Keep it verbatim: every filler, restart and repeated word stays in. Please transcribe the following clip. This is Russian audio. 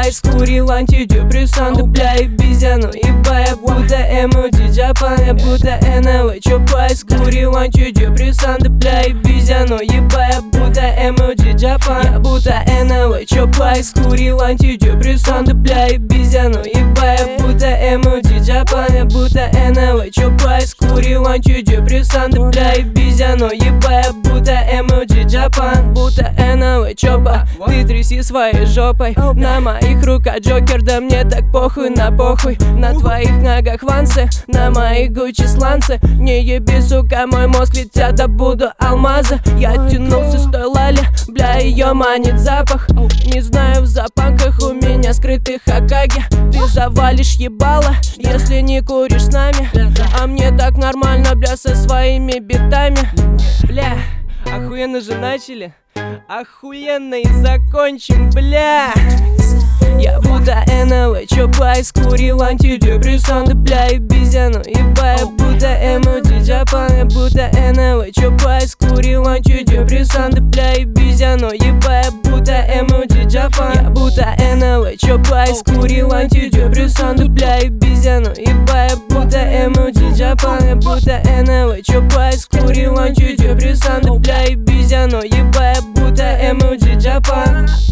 скурил антидепрессанты, бля, и обезьяну ебая, будто эмоджи Джапана, будто эн эл ви. Чё пай, скурил антидепрессанты, бля, и обезьяну ебая, будто эмоджи Джапана, я будто эн эл ви. Чё пай, скурил антидепрессанты, бля, и обезьяну ебая, будто эмоджи Джапана, будто эн эл ви. Чё пай, скурил антидепрессанты, бля, и обезьяну ебая, будто эмоджи Джапан, будто эн эл ви. Чопа, ты тряси своей жопой на моих руках, Джокер, да мне так похуй на похуй. На твоих ногах вансы, на моих гуччи сланцы. Не еби, сука, мой мозг, ведь я добуду алмазы. Я тянулся с той лали, бля, ее манит запах. Не знаю, в запанках у меня скрытых Хокаге. Ты завалишь ебало, если не куришь с нами. А мне так нормально, бля, со своими битами. Бля, охуенно же начали, охуенно и закончим, бля. Я будто эн эл ви, чё пай, скурил антидепрессанты, бля, и обезьяну ебая, будто эмоджи Джапана, будто эн эл ви. Чё пай, скурил антидепрессанты, бля, и обезьяну ебая, будто эмоджи Джапана, я будто эн эл ви. Чё пай, скурил антидепрессанты, бля, и обезьяну ебая, будто эмоджи Джапана, будто эн эл ви. Чё пай, скурил антидепрессанты, бля, и обезьяну ебая, будто эмоджи Джапана.